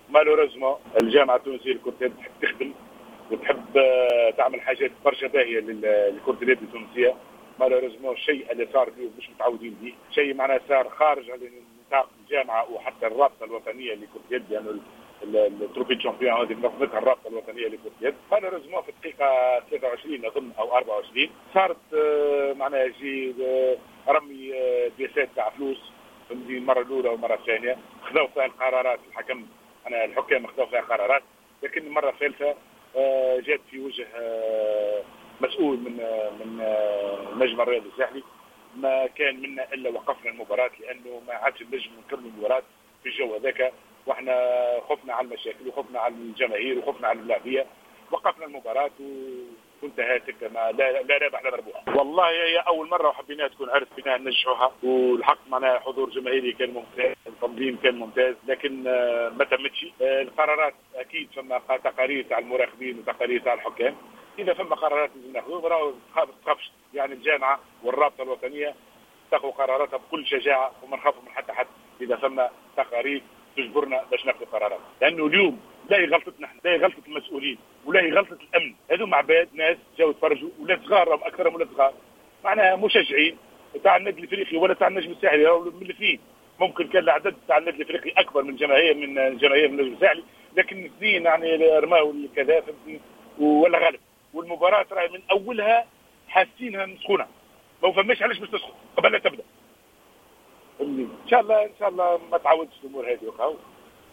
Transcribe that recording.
مالوريزمون الجامعه التونسيه لكرة اليد تحب تخدم وتحب تعمل حاجات برشا باهيه لكرة اليد التونسيه. مالوريزمون الشيء اللي صار فيه مش متعودين به، شيء معناه صار خارج على نطاق الجامعه وحتى الرابطه الوطنيه لكرة اليد، لانه يعني التروفي تشامبيون هذه نظمتها الرابطه الوطنيه لكرة اليد. مالوريزمون في الدقيقه 23 اظن او 24 صارت معناها يجي رمي بياسات تاع فلوس المره الاولى والمره الثانيه، خذوا فيها القرارات الحكم، انا الحكام خذوا فيها قرارات، لكن المره الثالثه جات في وجه مسؤول من النجم الرياضي الساحلي، ما كان منا الا وقفنا المباراه، لانه ما عادش نجم نكمل المباراه في الجو هذاك، واحنا خفنا على المشاكل وخفنا على الجماهير وخفنا على اللاعبيه، وقفنا المباراه وانتهت لا رابح لا مربوح. والله هي اول مره وحبيناها تكون عرس بينها ننجحوها، والحق معناها حضور جماهيري كان ممتاز، التنظيم كان ممتاز، لكن ما تمتش. القرارات اكيد فما تقارير تاع المراقبين وتقارير تاع الحكام، اذا فما قرارات لازم ناخذوها، راهو تخافش يعني الجامعه والرابطه الوطنيه تاخذ قراراتها بكل شجاعه وما نخافوا من حتى حد اذا فما تقارير تجبرنا باش ناخذ قرارات، لانه اليوم لا هي غلطتنا احنا، لا هي غلطه المسؤولين، ولا هي غلطه الامن، هذوما عباد ناس جاوا يتفرجوا، ولا صغار او اكثرهم ولا صغار، معناها مشجعين تاع النادي الافريقي ولا تاع النجم الساحلي راهو ملفين، ممكن كان العدد تاع النادي الافريقي اكبر من جماهير النجم الساحلي، لكن الاثنين يعني رماوا الكذا ولا غالب، والمباراه راهي من اولها حاسينها مسخونه، ما فماش علاش باش تسخن قبل لا تبدا. ان شاء الله ما تعودش الامور هذه وقعوا.